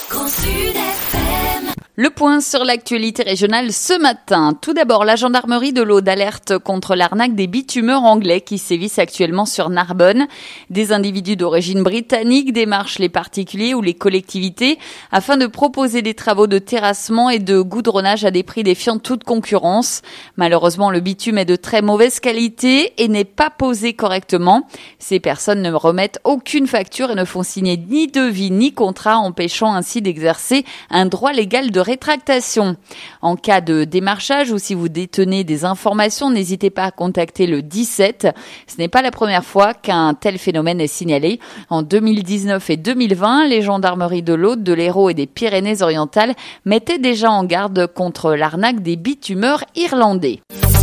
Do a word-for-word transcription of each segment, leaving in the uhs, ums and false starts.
Grand Sud F M. Le point sur l'actualité régionale ce matin. Tout d'abord, la gendarmerie de l'Aude alerte contre l'arnaque des bitumeurs anglais qui sévissent actuellement sur Narbonne. Des individus d'origine britannique démarchent les particuliers ou les collectivités afin de proposer des travaux de terrassement et de goudronnage à des prix défiant toute concurrence. Malheureusement, le bitume est de très mauvaise qualité et n'est pas posé correctement. Ces personnes ne remettent aucune facture et ne font signer ni devis ni contrat, empêchant ainsi d'exercer un droit légal de rétractation. En cas de démarchage ou si vous détenez des informations, n'hésitez pas à contacter le dix-sept. Ce n'est pas la première fois qu'un tel phénomène est signalé. En deux mille dix-neuf et deux mille vingt, les gendarmeries de l'Aude, de l'Hérault et des Pyrénées-Orientales mettaient déjà en garde contre l'arnaque des bitumeurs irlandais.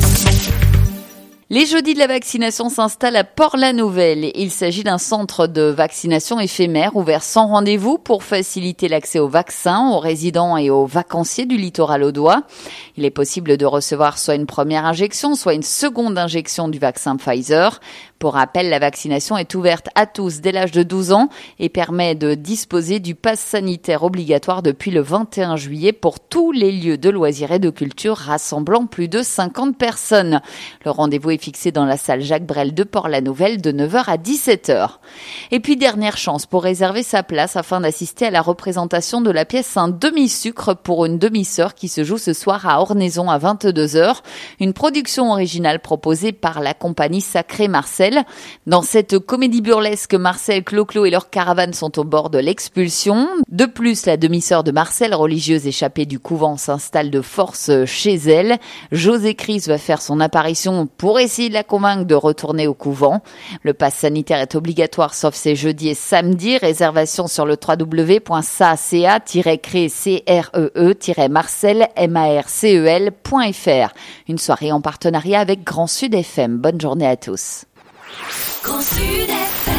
Les jeudis de la vaccination s'installent à Port-la-Nouvelle. Il s'agit d'un centre de vaccination éphémère ouvert sans rendez-vous pour faciliter l'accès aux vaccins aux résidents et aux vacanciers du littoral audois. Il est possible de recevoir soit une première injection, soit une seconde injection du vaccin Pfizer. Pour rappel, la vaccination est ouverte à tous dès l'âge de douze ans et permet de disposer du pass sanitaire obligatoire depuis le vingt et un juillet pour tous les lieux de loisirs et de culture rassemblant plus de cinquante personnes. Le rendez-vous est fixé dans la salle Jacques Brel de Port-la-Nouvelle de neuf heures à dix-sept heures. Et puis dernière chance pour réserver sa place afin d'assister à la représentation de la pièce Un demi-sucre pour une demi-sœur qui se joue ce soir à Ornaison à vingt-deux heures. Une production originale proposée par la compagnie Sacré Marcel. Dans cette comédie burlesque, Marcel, Clo-Clo et leur caravane sont au bord de l'expulsion. De plus, la demi-sœur de Marcel, religieuse échappée du couvent, s'installe de force chez elle. José Chris va faire son apparition pour essayer de la convaincre de retourner au couvent. Le pass sanitaire est obligatoire sauf ces jeudis et samedis. Réservation sur le w w w point saca cree marcel marcel point f r. Une soirée en partenariat avec Grand Sud F M. Bonne journée à tous. Grand Sud F M.